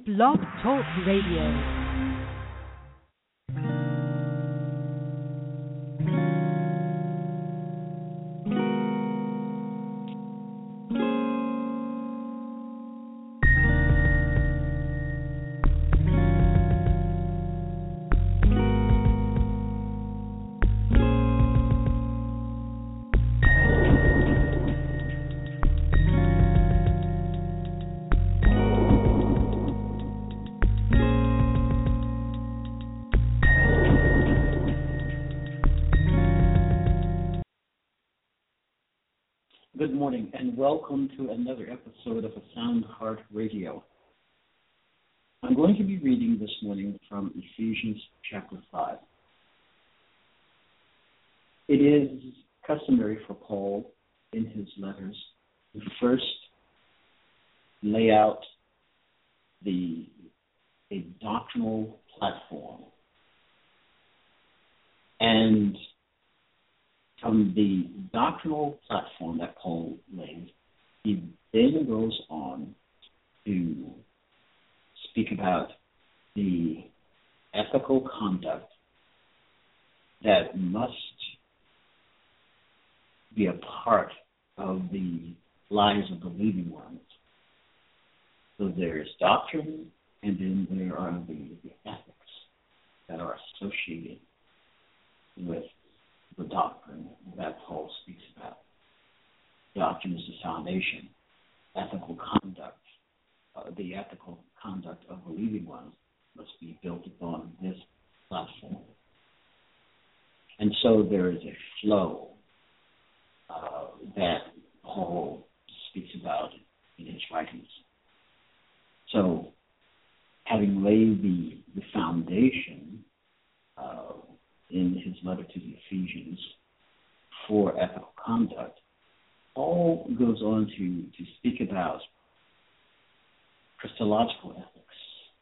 Blog Talk Radio. Good morning, and welcome to another episode of A Sound Heart Radio. I'm going to be reading this morning from Ephesians chapter 5. It is customary for Paul in his letters to first lay out a doctrinal platform, and from the doctrinal platform that Paul laid, he then goes on to speak about the ethical conduct that must be a part of the lives of the believing ones. So there's doctrine, and then there are the ethics that are associated with the doctrine that Paul speaks about. Doctrine is the foundation. Ethical conduct, the ethical conduct of believing ones must be built upon this platform. And so there is a flow that Paul speaks about in his writings. So having laid the foundation in his letter to the Ephesians for ethical conduct, Paul goes on to speak about Christological ethics.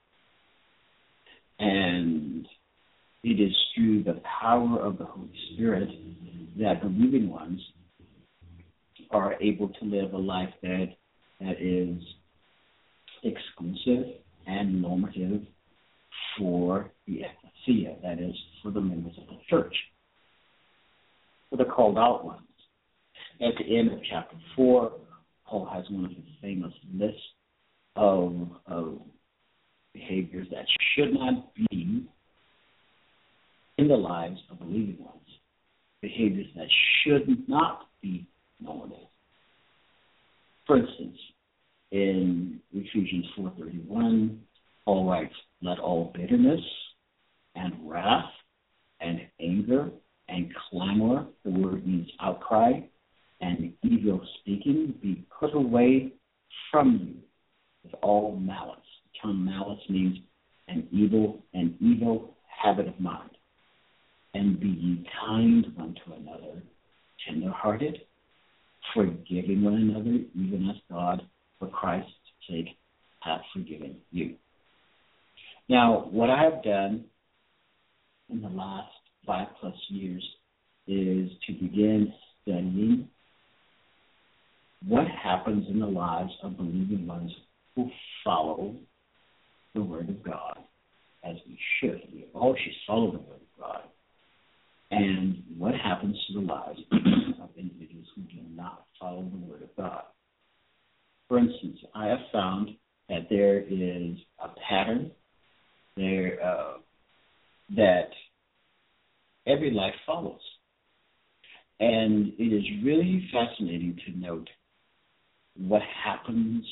And it is through the power of the Holy Spirit that believing ones are able to live a life that is exclusive and normative for the ecclesia, that is, for the members of the church, for the called out ones. At the end of chapter 4, Paul has one of his famous lists of behaviors that should not be in the lives of believing ones, behaviors that should not be normative. For instance, in Ephesians 4:31, Paul writes, "Let all bitterness and wrath and anger and clamor," the word means outcry, "and evil speaking be put away from you with all malice." The term malice means an evil habit of mind. "And be ye kind one to another, tender-hearted, forgiving one another, even as God, for Christ's sake, hath forgiven you." Now, what I have done in the last 5+ years is to begin studying what happens in the lives of believing ones who follow the Word of God, as we should. We all should follow the Word of God. And what happens to the lives of individuals who do not follow the Word of God. For instance, I have found that there is a pattern there that every life follows. And it is really fascinating to note what happens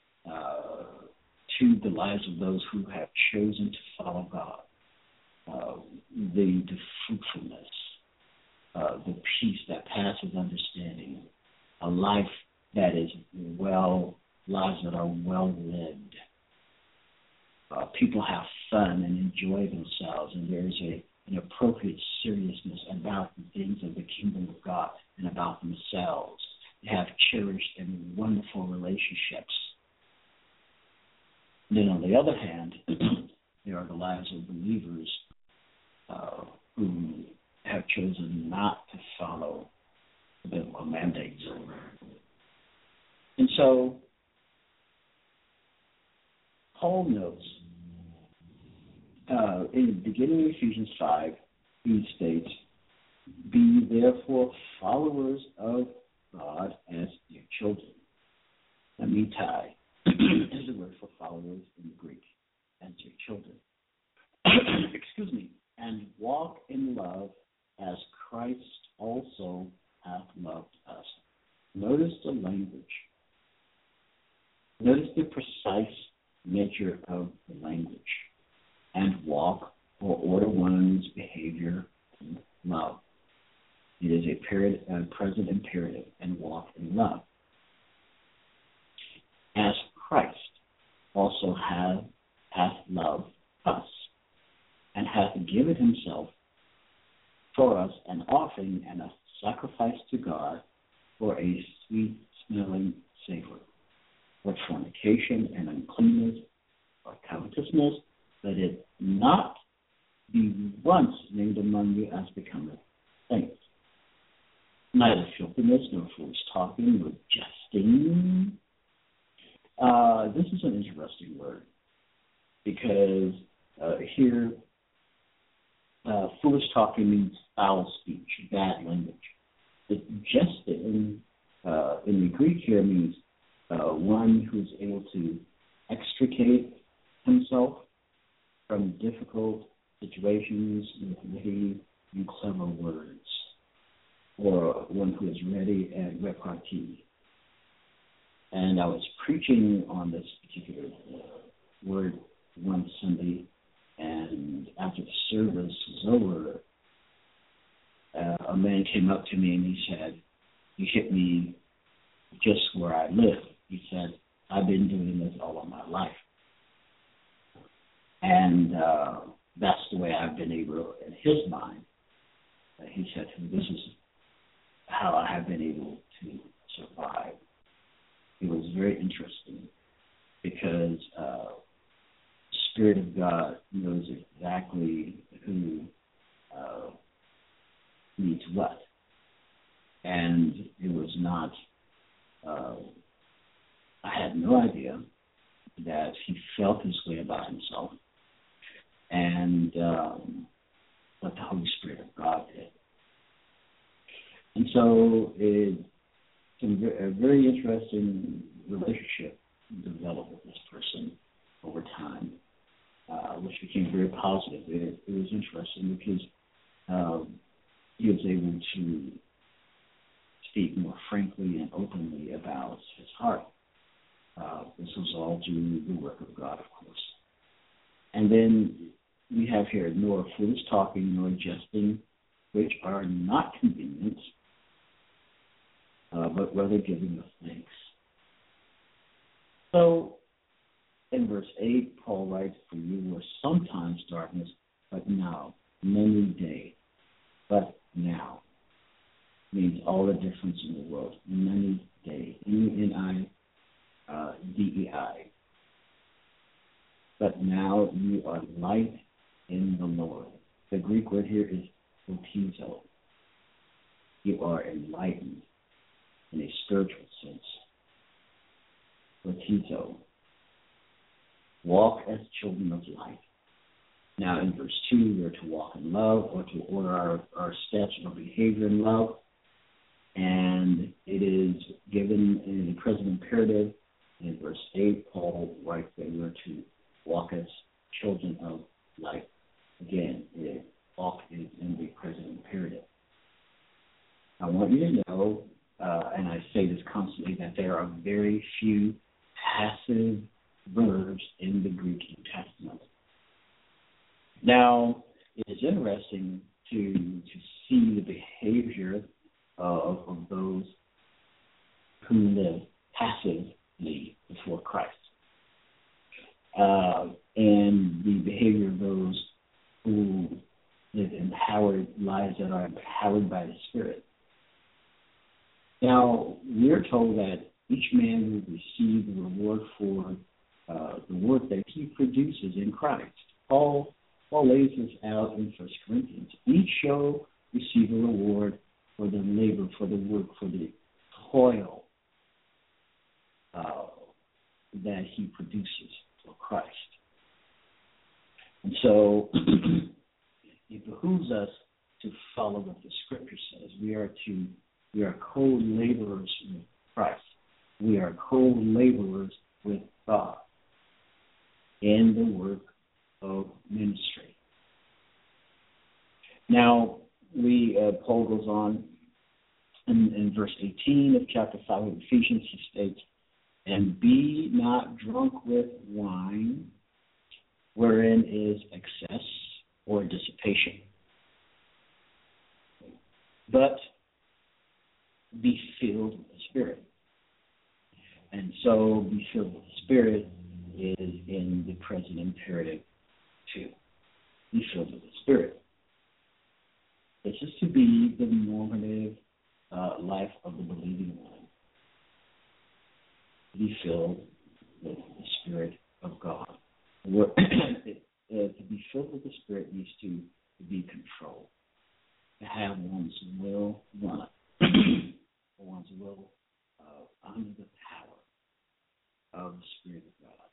to the lives of those who have chosen to follow God. The fruitfulness, the peace that passes understanding, a life that is lives that are well lived. People have fun and enjoy themselves, and there's an appropriate seriousness about the things of the kingdom of God and about themselves. They have cherished and wonderful relationships. Then on the other hand, there are the lives of believers who have chosen not to follow the biblical mandates. And so Paul notes in the beginning of Ephesians 5, he states, "Be therefore followers of God as dear children." Amitai is the word for followers in Greek, as dear children. Excuse me. "And walk in love as Christ also hath loved us." Notice the language. Notice the precise nature of the language. And walk, or order one's behavior in love. It is a present imperative, and walk in love. As Christ also hath loved us, and hath given himself for us an offering and a sacrifice to God for a sweet-smelling savor. What fornication and uncleanness or covetousness, let it not be once named among you as becometh saints. Neither filthiness, nor foolish talking, nor jesting. This is an interesting word, because here, foolish talking means foul speech, bad language. The jesting in the Greek here means one who's able to extricate himself from difficult situations with witty and clever words, or one who is ready at repartee. And I was preaching on this particular word one Sunday, and after the service was over, a man came up to me and he said, "You hit me just where I live." He said, "I've been doing this all of my life." And that's the way I've been able, in his mind, he said to me, "This is how I have been able to survive." It was very interesting, because the Spirit of God knows exactly who needs what. And it was not, I had no idea that he felt this way about himself, and but the Holy Spirit of God did. And so it's a very interesting relationship developed with this person over time, which became very positive. It was interesting because he was able to speak more frankly and openly about his heart. This was all due to the work of God, of course. And then we have here, "Nor foolish talking, nor jesting, which are not convenient, but rather giving of thanks." So, in verse 8, Paul writes, "For you were sometimes darkness, but now, many day, but now." Means all the difference in the world. Many day. UNIDEI. "But now you are light in the Lord." The Greek word here is photizo. You are enlightened in a spiritual sense. Photizo. Walk as children of light. Now in verse 2, we are to walk in love, or to order our steps or behavior in love. And it is given in the present imperative. In verse 8, Paul writes that we are to walk as children of light. Again, walk is in the present imperative. I want you to know, and I say this constantly, that there are very few passive verbs in the Greek New Testament. Now, it is interesting to see the behavior of those who live passively before Christ, and the behavior of those who live empowered lives that are empowered by the Spirit. Now, we're told that each man will receive the reward for the work that he produces in Christ. Paul lays this out in 1 Corinthians. Each shall receive a reward for the labor, for the work, for the toil that he produces for Christ. And so it behooves us to follow what the Scripture says. We are co-laborers with Christ. We are co-laborers with God in the work of ministry. Now, Paul goes on in verse 18 of chapter 5 of Ephesians. He states, "And be not drunk with wine, wherein is excess or dissipation, but be filled with the Spirit." And so be filled with the Spirit is in the present imperative too. Be filled with the Spirit. This is to be the normative life of the believing one. Be filled with the Spirit of God. To be filled with the Spirit needs to be controlled. To have one's will run, one's will under the power of the Spirit of God.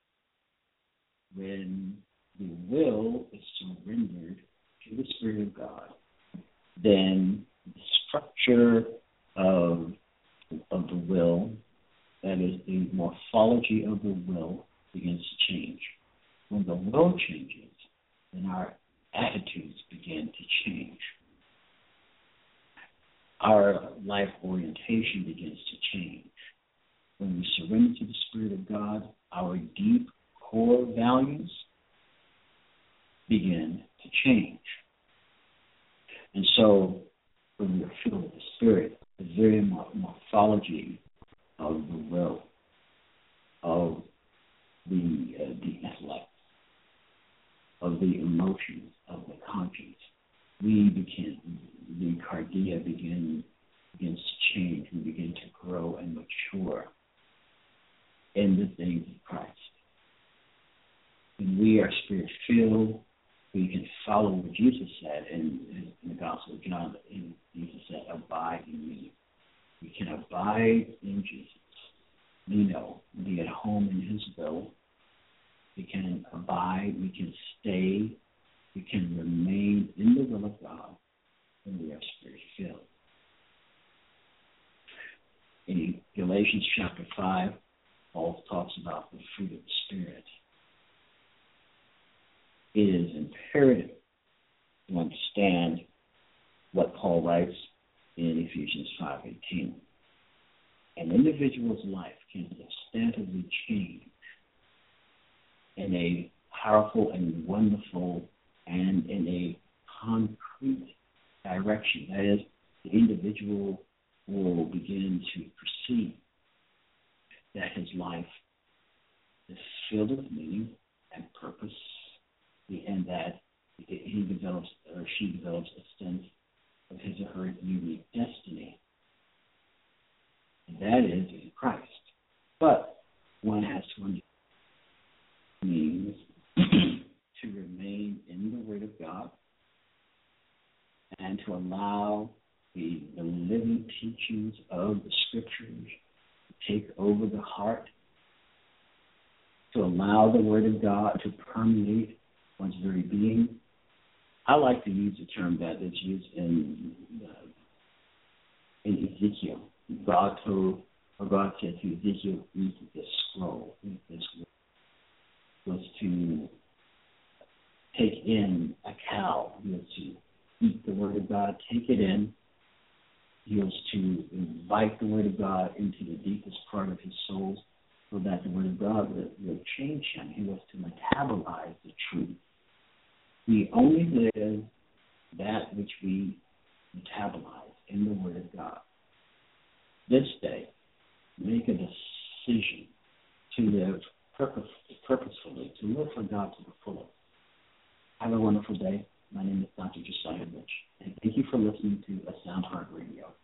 When the will is surrendered to the Spirit of God, then the structure of the will, that is, the morphology of the will, begins to change. When the will changes, then our attitudes begin to change. Our life orientation begins to change. When we surrender to the Spirit of God, our deep core values begin to change. And so, when we are filled with the Spirit, the very morphology of the will, of the intellect, of the emotions, of the conscience, the cardia begins to change. We begin to grow and mature in the things of Christ. When we are Spirit-filled, we can follow what Jesus said in the Gospel of John. Jesus said, "Abide in me." We can abide in Jesus. Be at home in His will. We can abide, we can stay, we can remain in the will of God when we are Spirit-filled. In Galatians chapter 5, Paul talks about the fruit of the Spirit. It is imperative to understand what Paul writes in Ephesians 5:18. An individual's life can substantively change in a powerful and wonderful and in a concrete direction. That is, the individual will begin to perceive that his life is filled with meaning and purpose, and that he develops or she develops a sense of his or her unique destiny. And that is in Christ. But one has to understand means to remain in the Word of God and to allow the living teachings of the Scriptures to take over the heart, to allow the Word of God to permeate one's very being. I like to use the term that is used in Ezekiel. God said to Ezekiel, "Eat this scroll." Eat this scroll was to take in a cow. He was to eat the Word of God, take it in. He was to invite the Word of God into the deepest part of his soul so that the Word of God would change him. He was to metabolize the truth. We only live that which we metabolize in the Word of God. This day, make a decision to live purposefully, to live for God to the fullest. Have a wonderful day. My name is Dr. Josiah Rich, and thank you for listening to A Sound Heart Radio.